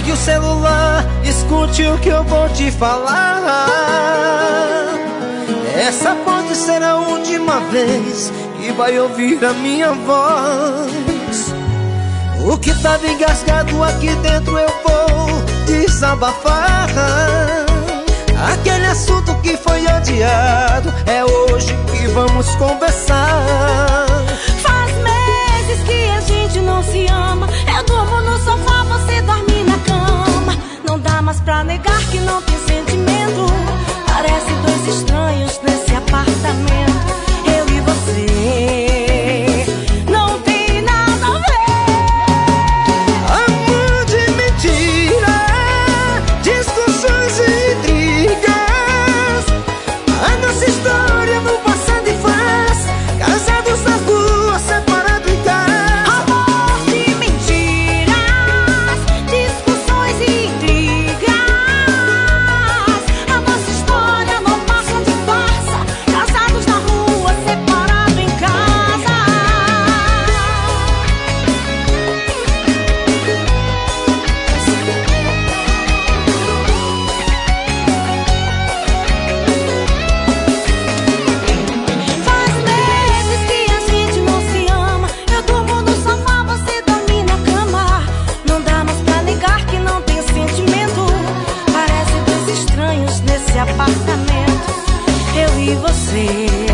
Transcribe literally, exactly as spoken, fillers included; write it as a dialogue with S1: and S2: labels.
S1: Largue o celular, escute o que eu vou te falar. Essa pode ser a última vez que vai ouvir a minha voz. O que tava engasgado aqui dentro eu vou desabafar. Aquele assunto que foi adiado é hoje que vamos conversar.
S2: Faz meses que a gente não se ama. Eu durmo no sofá, você dorme na cama. Não dá mais pra negar que não tem sentimento. Parece dois estranhos nesse apartamento. Eu e você não tem nada a ver.
S1: Amor de mentira, discussões e intrigas. A nossa história no passado e faz. Casados na rua, separados em casa.
S2: Amor de mentiras, discussões e intrigas. A nossa história não passa de farsa. Casados na rua, separados em casa. Faz meses que a gente não se ama. Eu durmo no sofá, você dorme na cama. Não dá mais pra negar que não tem sentimento. Parece dois estranhos nesse apartamento. Eu e você